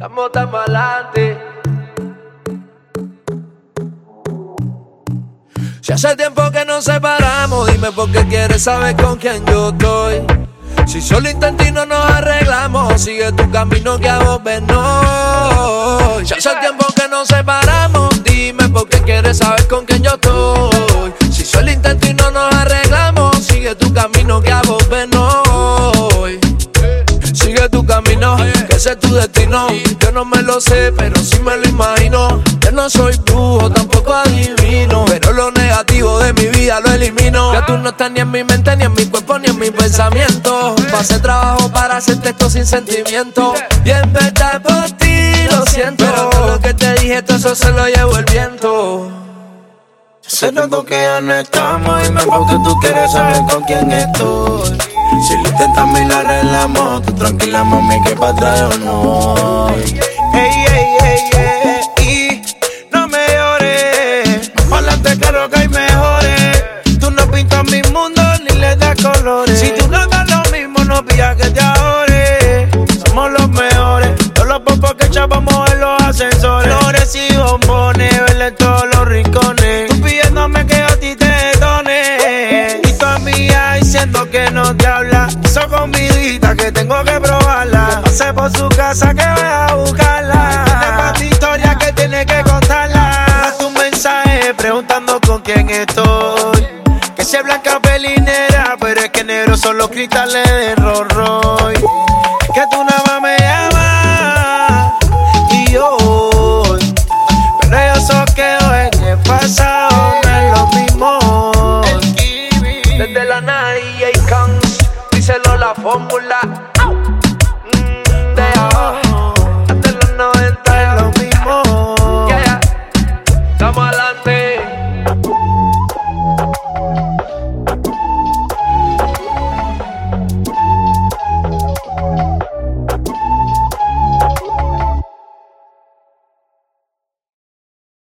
Estamos tan malante. Si hace tiempo que nos separamos, dime por qué quieres saber con quién yo estoy. Si solo intento y no nos arreglamos, sigue tu camino que a volver no. Si hace tiempo que nos separamos, dime por qué quieres saber con quién yo estoy. Si solo intento y no nos arreglamos, sigue tu camino que a volver no. Sigue tu camino, que ese es tu destino. Yo no me lo sé, pero sí me lo imagino. Yo no soy brujo, tampoco adivino, pero lo negativo de mi vida lo elimino. Ya tú no estás ni en mi mente, ni en mi cuerpo, ni en mi pensamiento. Pasé trabajo para hacerte esto sin sentimiento. Y en verdad por ti lo siento, pero todo lo que te dije, todo eso se lo llevó el viento. Hace rato que ya no estamos, dime por qué tú quieres saber con quién estoy. Si lo intentamos y la arreglamos, tú tranquila mami que pa' atrás yo no voy. Ey, ey, ey, ey, y no me llores, pa'lante claro que hay mejores. Tú no pintas mi mundo ni le das colores. Si tú no das lo mismo no pidas que te ahorres. Somos los mejores, todos los popos que echábamos en los ascensores. Flores y bombones, verle en todos los rincones. Tú pidiéndome que a ti te done, y tu amiga diciendo que no te habla. Hizo comidita que tengo que probarla. Pasé por su casa que voy a buscarla. Tiene pa' tu historia que tiene que contarla. Haz tu mensaje preguntando con quién estoy. Que si es blanca pelinera, pero es que negro son los cristales de error.